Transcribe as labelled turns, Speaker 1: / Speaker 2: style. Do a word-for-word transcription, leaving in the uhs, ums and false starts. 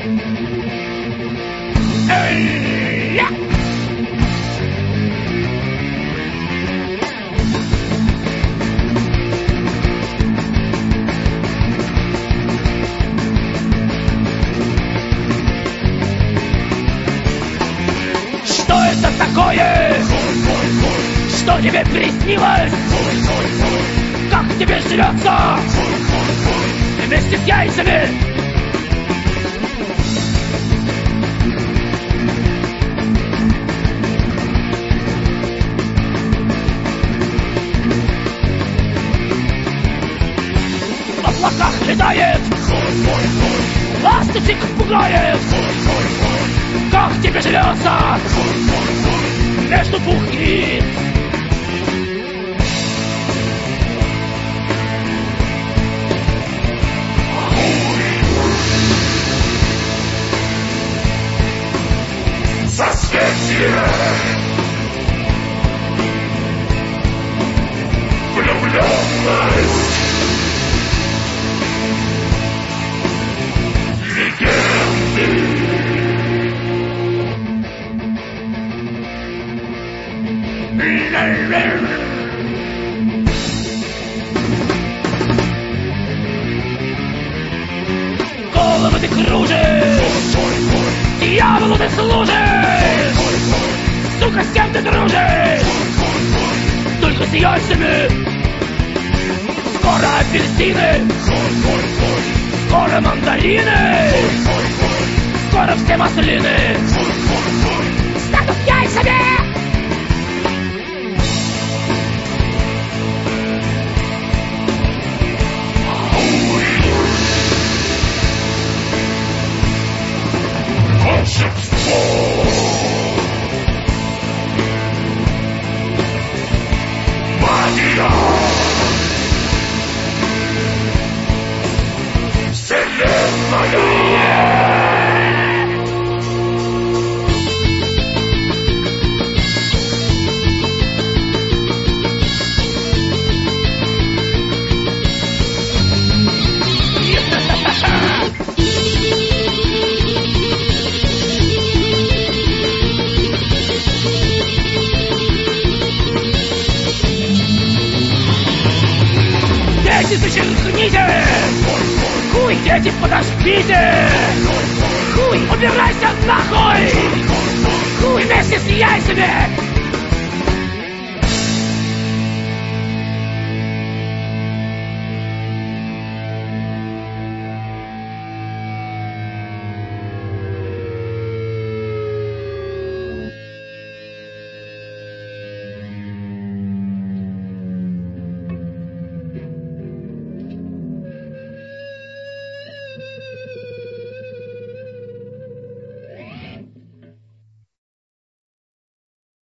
Speaker 1: Эй, я! Что это такое? Что тебе приснилось? Как тебе живется? Вместе с яйцами! В облаках летает! Ласточек пугает! Как тебе живется? Между двух яиц!
Speaker 2: Созвездие! Влюбленность! Легенды!
Speaker 1: Голову ты кружишь! Дьяволу ты служишь! Сука, с кем ты дружишь? Только с яйцами! Скоро апельсины! Скоро мандарины! Скоро все маслины! Станут яйцами!
Speaker 2: Волшебство! Магия! Вселенная!
Speaker 1: Дети, зачеркните! Хуй, дети, подождите! Хуй, убирайся нахуй! Хуй вместе с яйцами!